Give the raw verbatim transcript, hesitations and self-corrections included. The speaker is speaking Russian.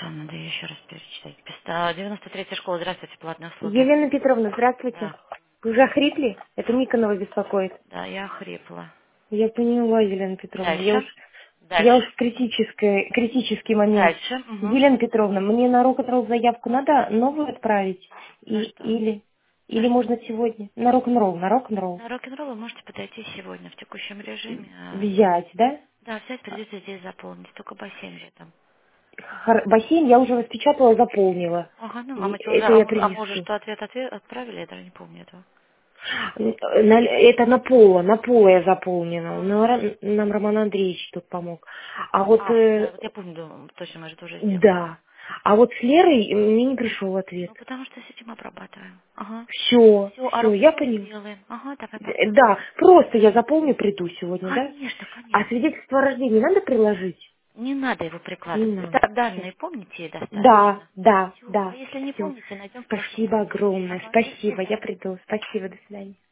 Там надо ее еще раз перечитать. Писта- девяносто третья школа, здравствуйте, платные услуги. Елена Петровна, здравствуйте. Да, Вы уже охрипли? Это Никонова беспокоит. да, я хрипла. Я поняла, Елена Петровна. Я уж, Дальше, я уж дальше, в критической, критический момент. дальше. Угу. Елена Петровна, мне на рок-н-ролл заявку надо новую отправить? На И, что? или, На или что? можно сегодня? На рок-н-ролл, на рок-н-ролл. На рок-н-ролл вы можете подойти сегодня в текущем режиме. а, Взять, да? Да, взять, придется здесь заполнить. Только бассейн же там. Хор- Бассейн я уже распечатала, заполнила. Ага, ну, а И мы тебе уже, это а я мы, а мы уже принесу. что, ответ, ответ отправили? Я даже не помню этого. На- Это на поло, на поло я заполнена. А, На Ра- Нам Роман Андреевич тут помог. А вот, а, э, да, вот я помню, думаю, точно, мы же это уже сделали. да. А вот с Лерой мне не пришел ответ. Ну, потому что с этим обрабатываем. Ага. Все, Все, а все, я рок-н-ролл поняла. сделаем. Ага, давай Д- пока. Да, просто я запомню, приду сегодня, да? Конечно, А конечно. свидетельство о рождении надо приложить? Не надо его Не прикладывать. надо. Да, Всё. данные помните ей Да, достаточно. да, Все. А да, если не все. помните, найдем в прошлом Спасибо году. огромное, Ага, до спасибо, я свидания. приду. Спасибо, до свидания.